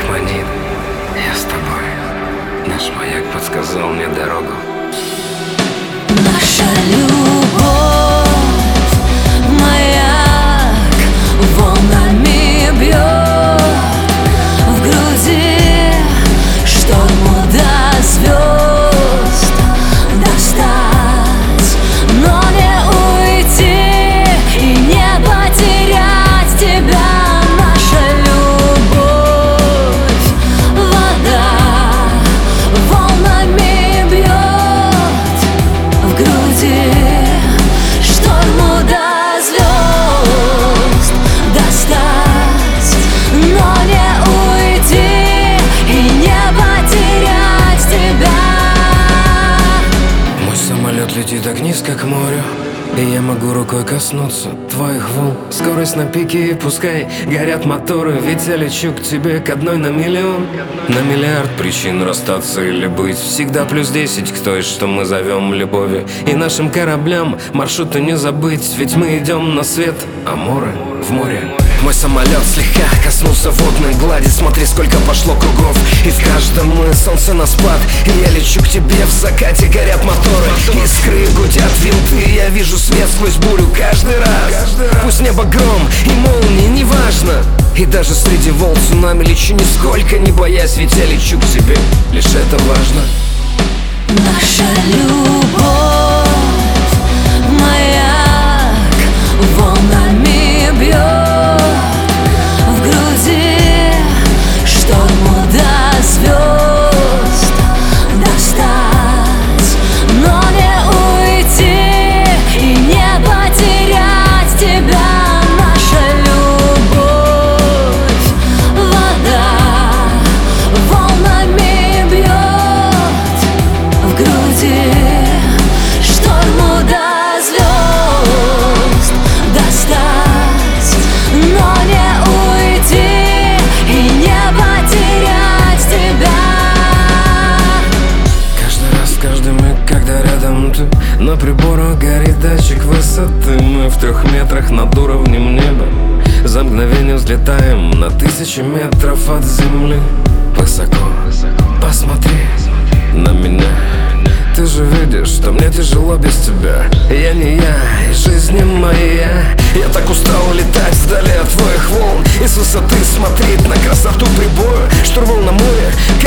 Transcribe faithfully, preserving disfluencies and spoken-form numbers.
как манит. Я с тобой. Наш маяк подсказал мне дорогу. Наша любовь, маяк, волнами бьет в груди, шторму до звезд достать, но не уйти и не потерять тебя. Наша любовь, вода, волнами бьет в груди, шторму до звезд достать, но не уйти и не потерять тебя. Мой самолет летит так низко к морю, и я могу рукой коснуться твоих волн. Скорость на пике, и пускай горят моторы, ведь я лечу к тебе к одной на миллион. На миллиард причин расстаться или быть. Всегда плюс десять к той, что мы зовем любовью. И нашим кораблям маршруты не забыть, ведь мы идем на свет, а море в море. Мой самолет слегка коснулся водной глади. Смотри, сколько пошло кругов, и в каждом мы солнце на спад. И я лечу к тебе, в закате горят моторы, искры гудят винты. Я вижу свет сквозь бурю каждый раз. Пусть небо гром и молнии, неважно. И даже среди волн цунами лечу, нисколько не боясь, ведь я лечу к тебе, лишь это важно. Наша любовь, маяк, волнами бьет в груди, шторму до звезд достать, но не уйти и не потерять тебя. Наша любовь, вода, волнами бьет в груди, шторму до звезд достать, но не уйти и не потерять тебя. Каждый раз, каждый миг, когда рядом ты, на приборах горит датчик высоты. Мы в трех метрах над уровнем неба, за мгновение взлетаем на тысячи метров от земли. Высоко, посмотри на меня. Ты же видишь, что мне тяжело без тебя. Я не я, и жизнь не моя. Я так устал летать вдали от твоих волн, и с высоты смотреть на красоту прибоя. Штурвал на море,